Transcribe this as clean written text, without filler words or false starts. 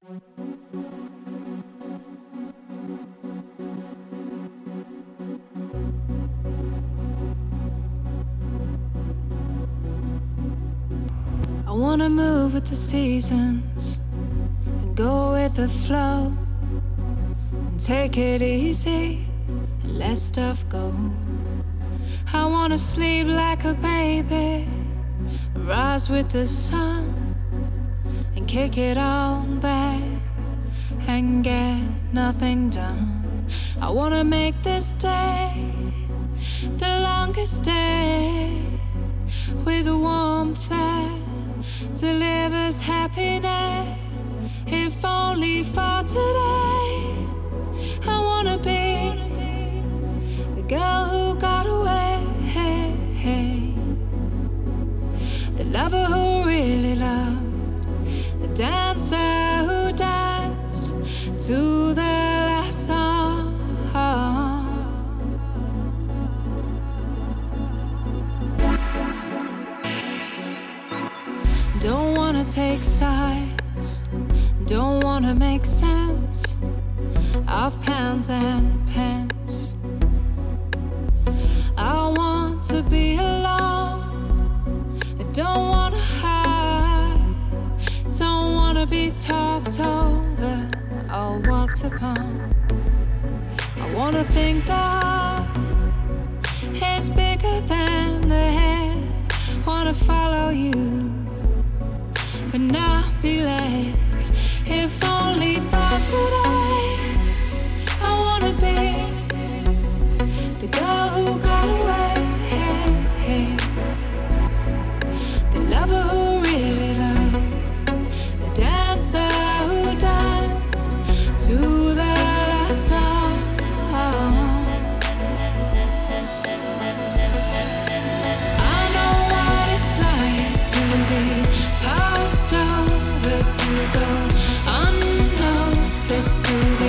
I wanna move with the seasons and go with the flow and take it easy and let stuff go. I wanna sleep like a baby, rise with the sun and kick it all back and get nothing done. I wanna make this day the longest day with a warmth that delivers happiness, if only for today. I wanna be the girl who got away, the lover who really loved, the dancer who danced to the last song. Don't wanna take sides, don't wanna make sense of pans and pens. I want to be alone, I don't wanna hide, don't wanna be talked over or walked upon. I wanna think the heart is bigger than the head, wanna follow you but not be late, if only for today. I wanna be the girl who got away, the lover who really loved, the dancer who danced to the last song. I know what it's like to be passed over, to go unnoticed, to be